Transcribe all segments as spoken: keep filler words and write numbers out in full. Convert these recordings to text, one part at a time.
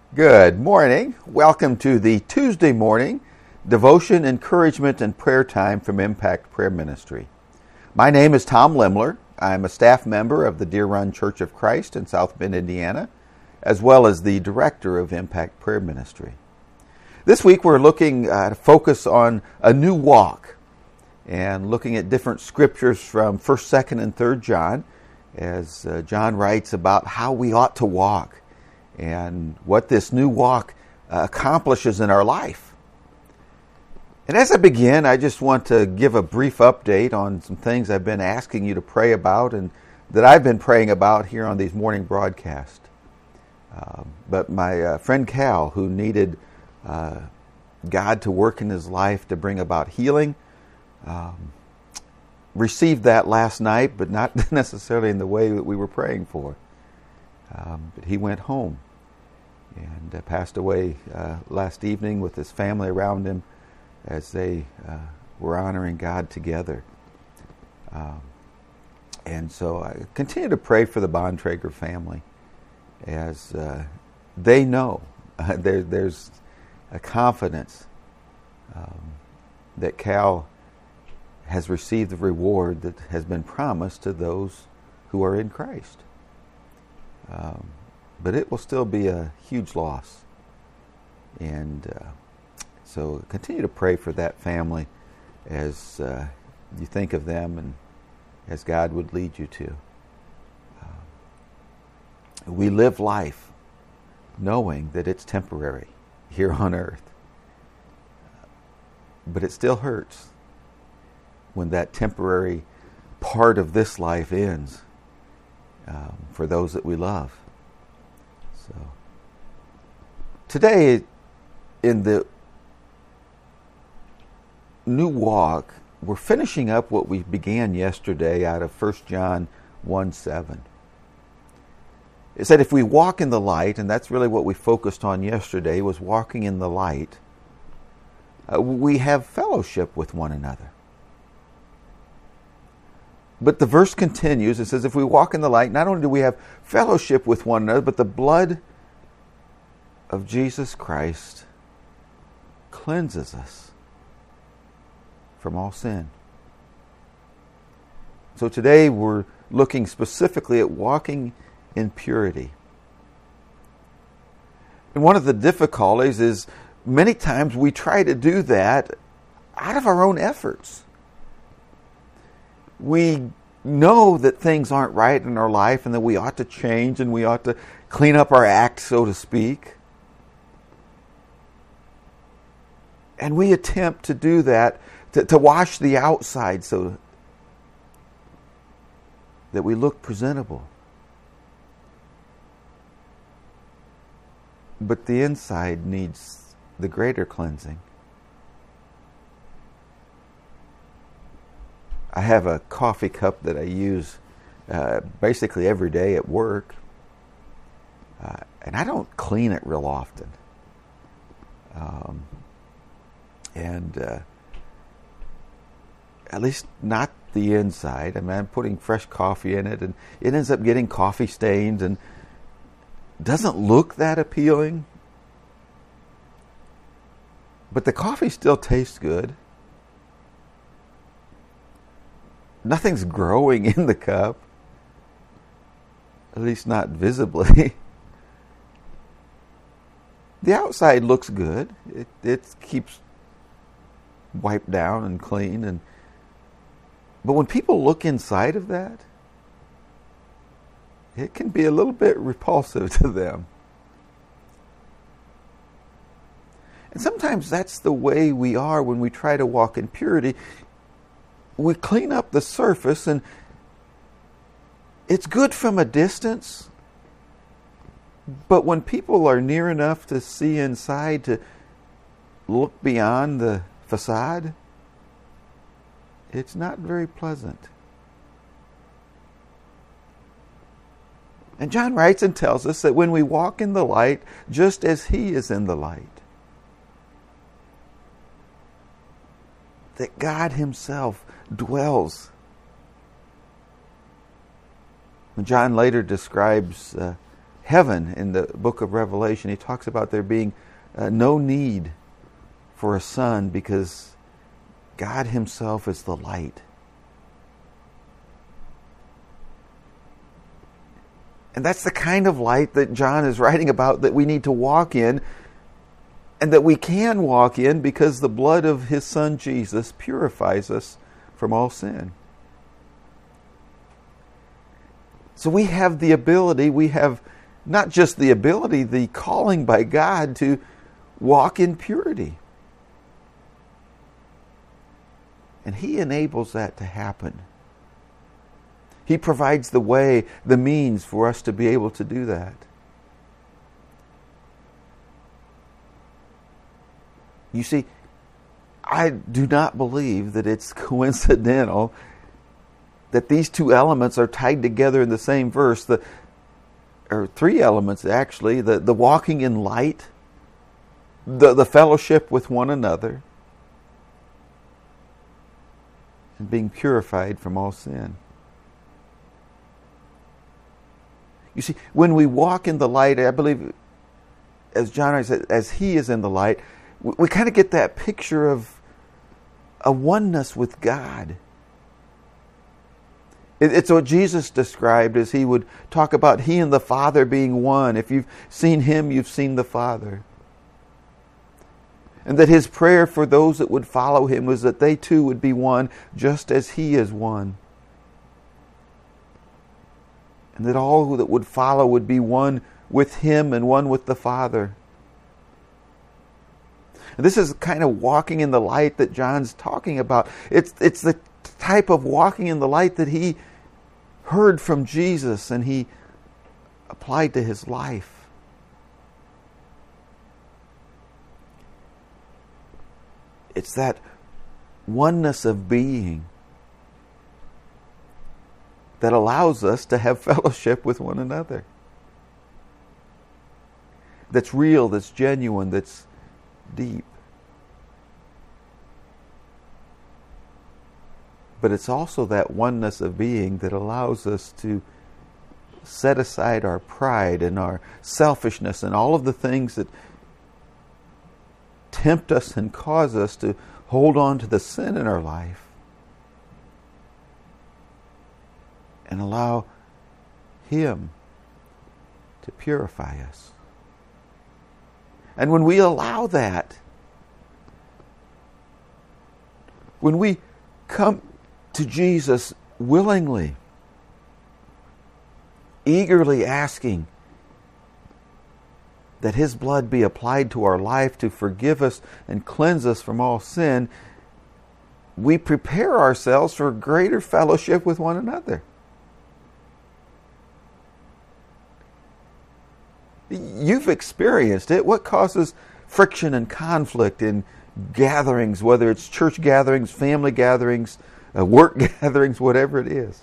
Good morning. Welcome to the Tuesday morning devotion, encouragement, and prayer time from Impact Prayer Ministry. My name is Tom Limler. I'm a staff member of the Deer Run Church of Christ in South Bend, Indiana, as well as the director of Impact Prayer Ministry. This week we're looking uh, to focus on a new walk and looking at different scriptures from first, second, and third John as uh, John writes about how we ought to walk and what this new walk uh, accomplishes in our life. And as I begin, I just want to give a brief update on some things I've been asking you to pray about and that I've been praying about here on these morning broadcasts. Uh, but my uh, friend Cal, who needed uh, God to work in his life to bring about healing, um, received that last night, but not necessarily in the way that we were praying for. Um, but he went home and uh, passed away uh, last evening with his family around him as they uh, were honoring God together. Um, and so I continue to pray for the Bontrager family as uh, they know uh, there, there's a confidence um, that Cal has received the reward that has been promised to those who are in Christ. Um, but it will still be a huge loss. And uh, so continue to pray for that family as uh, you think of them and as God would lead you to. Uh, we live life knowing that it's temporary here on earth. But it still hurts when that temporary part of this life ends. Um, for those that we love. So today, in the new walk, we're finishing up what we began yesterday out of First John one seven. It said if we walk in the light, and that's really what we focused on yesterday, was walking in the light, uh, we have fellowship with one another. But the verse continues. It says, if we walk in the light, not only do we have fellowship with one another, but the blood of Jesus Christ cleanses us from all sin. So today we're looking specifically at walking in purity. And one of the difficulties is many times we try to do that out of our own efforts. We know that things aren't right in our life and that we ought to change and we ought to clean up our act, so to speak. And we attempt to do that, to, to wash the outside so that we look presentable. But the inside needs the greater cleansing. I have a coffee cup that I use uh, basically every day at work. Uh, and I don't clean it real often. Um, and uh, at least not the inside. I mean, I'm putting fresh coffee in it and it ends up getting coffee stains and doesn't look that appealing. But the coffee still tastes good. Nothing's growing in the cup, at least not visibly. The outside looks good. It, it keeps wiped down and clean. And but when people look inside of that, it can be a little bit repulsive to them. And sometimes that's the way we are when we try to walk in purity. We clean up the surface, and it's good from a distance. But when people are near enough to see inside, to look beyond the facade, it's not very pleasant. And John writes and tells us that when we walk in the light, just as He is in the light, that God Himself dwells. When John later describes uh, heaven in the book of Revelation, he talks about there being uh, no need for a sun because God himself is the light. And that's the kind of light that John is writing about that we need to walk in, and that we can walk in because the blood of his Son Jesus purifies us from all sin. So we have the ability, we have not just the ability, the calling by God to walk in purity. And he enables that to happen. He provides the way, the means for us to be able to do that. You see, I do not believe that it's coincidental that these two elements are tied together in the same verse. The, or three elements actually, the, the walking in light, the, the fellowship with one another, and being purified from all sin. You see, when we walk in the light, I believe, as John said, as he is in the light, we, we kind of get that picture of a oneness with God. It, it's what Jesus described as he would talk about he and the Father being one. If you've seen him, you've seen the Father. And that his prayer for those that would follow him was that they too would be one, just as he is one. And that all that would follow would be one with him and one with the Father. And this is kind of walking in the light that John's talking about. It's, it's the type of walking in the light that he heard from Jesus and he applied to his life. It's that oneness of being that allows us to have fellowship with one another. That's real, that's genuine, that's deep. But it's also that oneness of being that allows us to set aside our pride and our selfishness and all of the things that tempt us and cause us to hold on to the sin in our life and allow him to purify us. And when we allow that, when we come to Jesus willingly, eagerly asking that his blood be applied to our life to forgive us and cleanse us from all sin, we prepare ourselves for greater fellowship with one another. You've experienced it. What causes friction and conflict in gatherings, whether it's church gatherings, family gatherings, uh, work gatherings, whatever it is?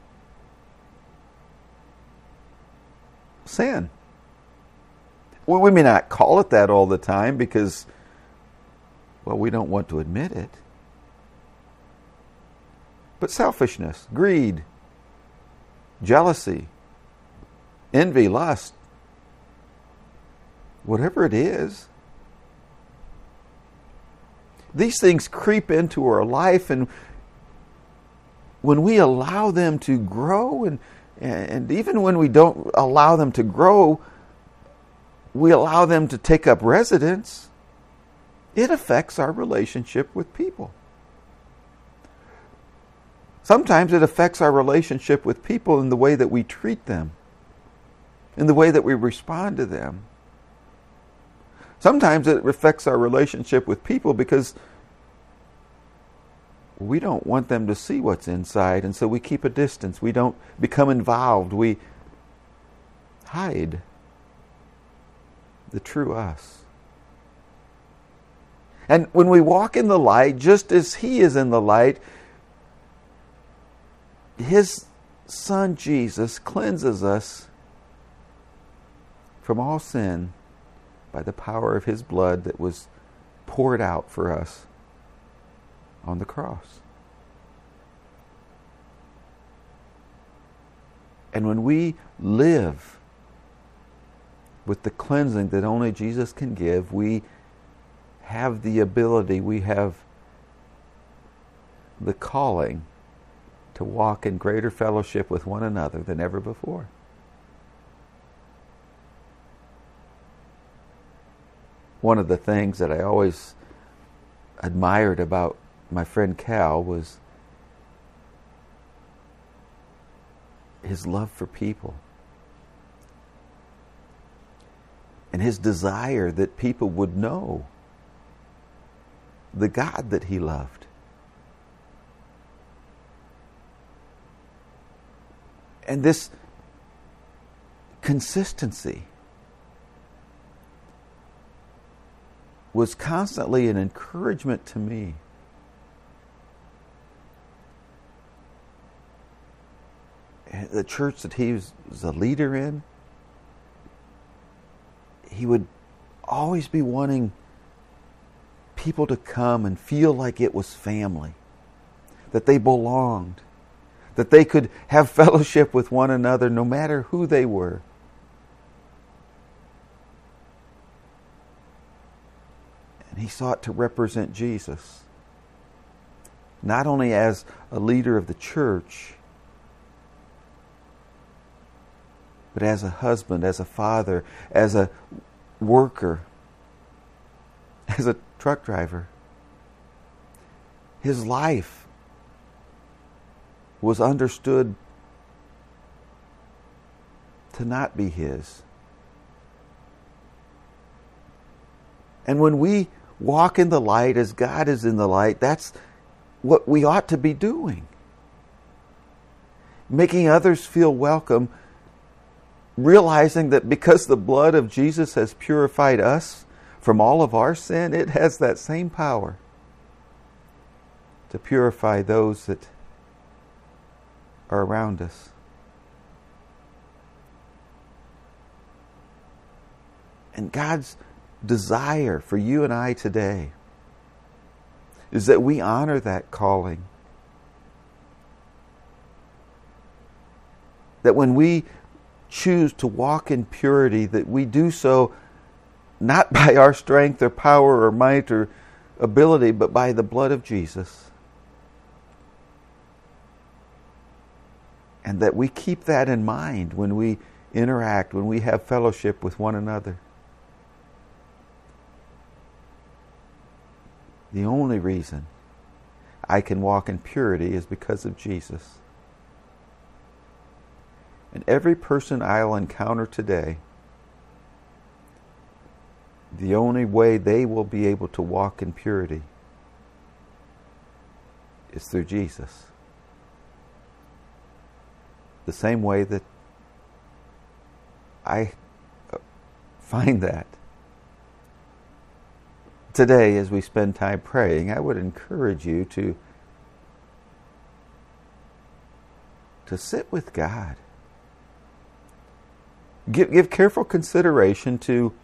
Sin. Well, we may not call it that all the time because, well, we don't want to admit it. But selfishness, greed, jealousy, envy, lust, whatever it is, these things creep into our life, and when we allow them to grow, and and even when we don't allow them to grow, we allow them to take up residence, it affects our relationship with people. Sometimes it affects our relationship with people in the way that we treat them, in the way that we respond to them. Sometimes it affects our relationship with people because we don't want them to see what's inside, and so we keep a distance. We don't become involved. We hide the true us. And when we walk in the light, just as he is in the light, his Son Jesus cleanses us from all sin by the power of his blood that was poured out for us on the cross. And when we live with the cleansing that only Jesus can give, we have the ability, we have the calling to walk in greater fellowship with one another than ever before. One of the things that I always admired about my friend Cal was his love for people and his desire that people would know the God that he loved. And this consistency was constantly an encouragement to me. The church that he was, was a leader in, he would always be wanting people to come and feel like it was family, that they belonged, that they could have fellowship with one another no matter who they were. And he sought to represent Jesus, not only as a leader of the church, but as a husband, as a father, as a worker, as a truck driver. His life was understood to not be his. And when we walk in the light as God is in the light, that's what we ought to be doing. Making others feel welcome, realizing that because the blood of Jesus has purified us from all of our sin, it has that same power to purify those that are around us. And God's desire for you and I today is that we honor that calling. That when we choose to walk in purity, that we do so not by our strength or power or might or ability, but by the blood of Jesus. And that we keep that in mind when we interact, when we have fellowship with one another. The only reason I can walk in purity is because of Jesus. And every person I'll encounter today, the only way they will be able to walk in purity is through Jesus. The same way that I find that. Today, as we spend time praying, I would encourage you to, to sit with God. Give, give careful consideration to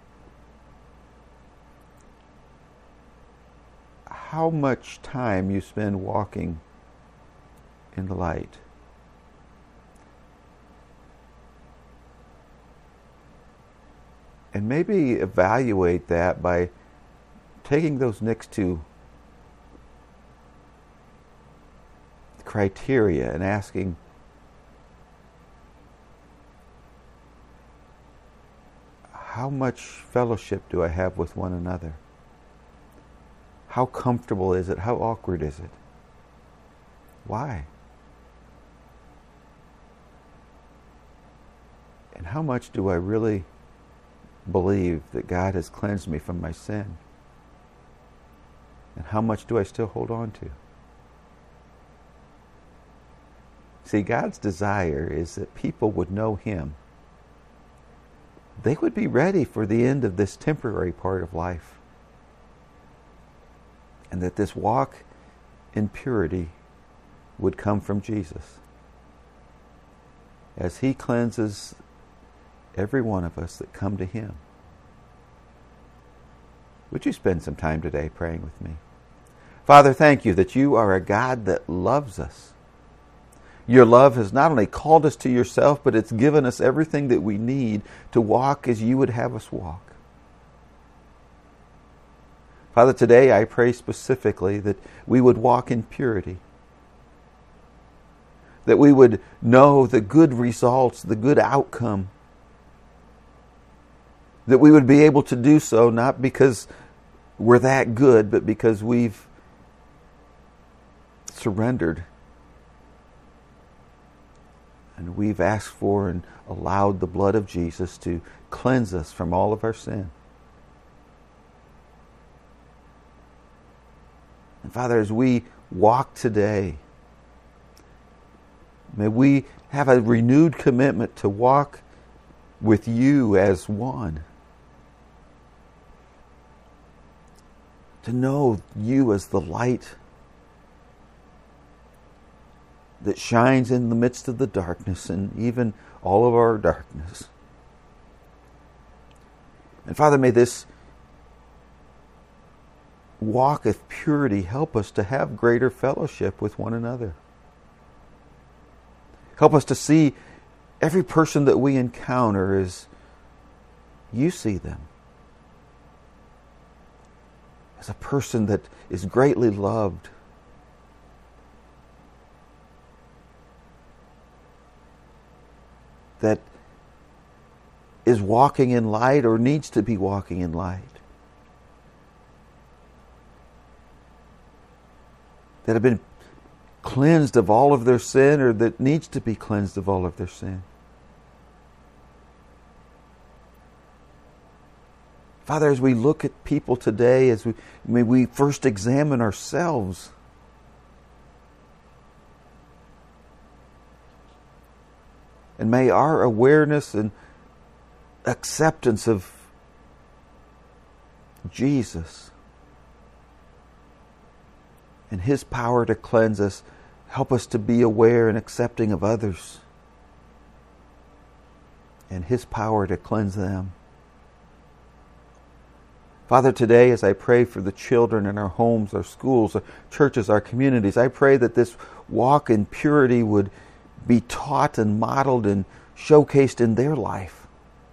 how much time you spend walking in the light. And maybe evaluate that by taking those next two criteria and asking, how much fellowship do I have with one another? How comfortable is it? How awkward is it? Why? And how much do I really believe that God has cleansed me from my sin? And how much do I still hold on to? See, God's desire is that people would know Him. They would be ready for the end of this temporary part of life. And that this walk in purity would come from Jesus. As He cleanses every one of us that come to Him. Would you spend some time today praying with me? Father, thank you that you are a God that loves us. Your love has not only called us to yourself, but it's given us everything that we need to walk as you would have us walk. Father, today I pray specifically that we would walk in purity, that we would know the good results, the good outcome, that we would be able to do so not because we're that good, but because we've surrendered and we've asked for and allowed the blood of Jesus to cleanse us from all of our sin. And Father, as we walk today, may we have a renewed commitment to walk with you as one. To know you as the light that shines in the midst of the darkness and even all of our darkness. And Father, may this walk of purity help us to have greater fellowship with one another. Help us to see every person that we encounter as you see them. As a person that is greatly loved. That is walking in light or needs to be walking in light. That have been cleansed of all of their sin or that needs to be cleansed of all of their sin. Father, as we look at people today, as we may we first examine ourselves. And may our awareness and acceptance of Jesus and His power to cleanse us help us to be aware and accepting of others and His power to cleanse them. Father, today as I pray for the children in our homes, our schools, our churches, our communities, I pray that this walk in purity would be taught and modeled and showcased in their life.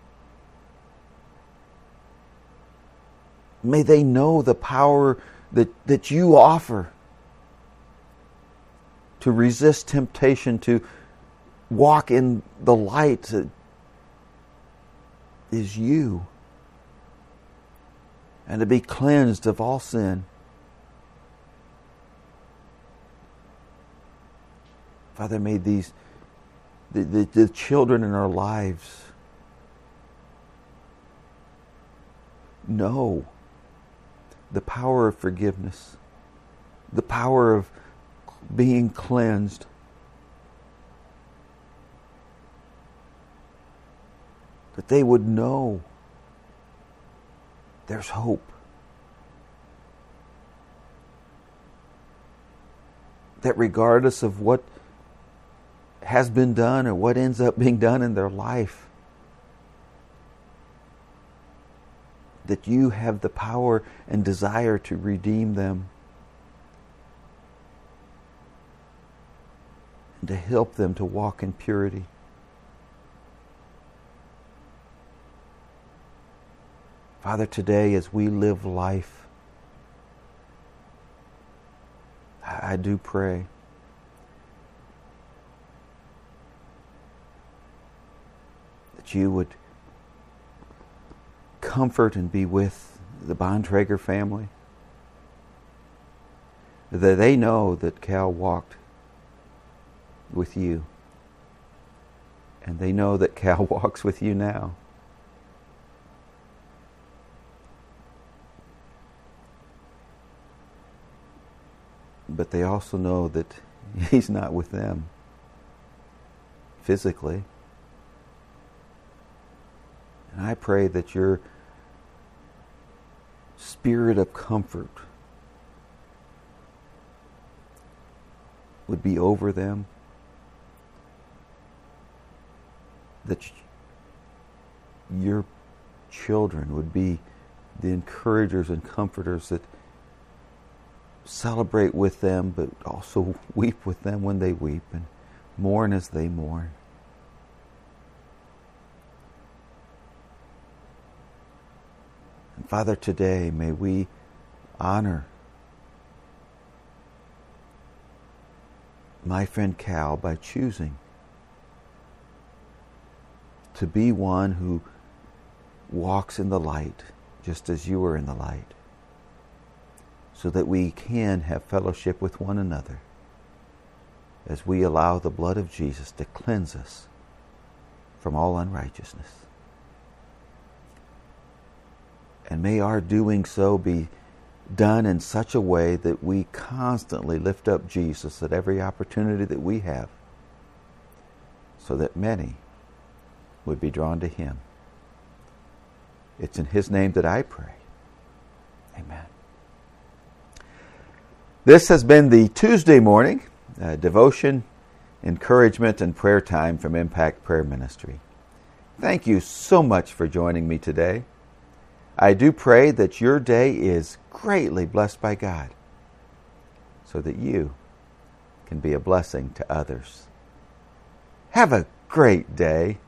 May they know the power that, that you offer to resist temptation, to walk in the light that is you, and to be cleansed of all sin. Father, may these the, the, the children in our lives know the power of forgiveness, the power of being cleansed. That they would know there's hope. That regardless of what has been done or what ends up being done in their life, that you have the power and desire to redeem them and to help them to walk in purity. Father, today as we live life, I do pray that you would comfort and be with the Bontrager family. That they know that Cal walked with you. And they know that Cal walks with you now. But they also know that he's not with them physically. And I pray that your spirit of comfort would be over them. That your children would be the encouragers and comforters that celebrate with them, but also weep with them when they weep, and mourn as they mourn. And Father, today may we honor my friend Cal by choosing to be one who walks in the light just as you are in the light, so that we can have fellowship with one another as we allow the blood of Jesus to cleanse us from all unrighteousness. And may our doing so be done in such a way that we constantly lift up Jesus at every opportunity that we have, so that many would be drawn to Him. It's in His name that I pray. Amen. This has been the Tuesday morning uh, devotion, encouragement, and prayer time from Impact Prayer Ministry. Thank you so much for joining me today. I do pray that your day is greatly blessed by God, so that you can be a blessing to others. Have a great day.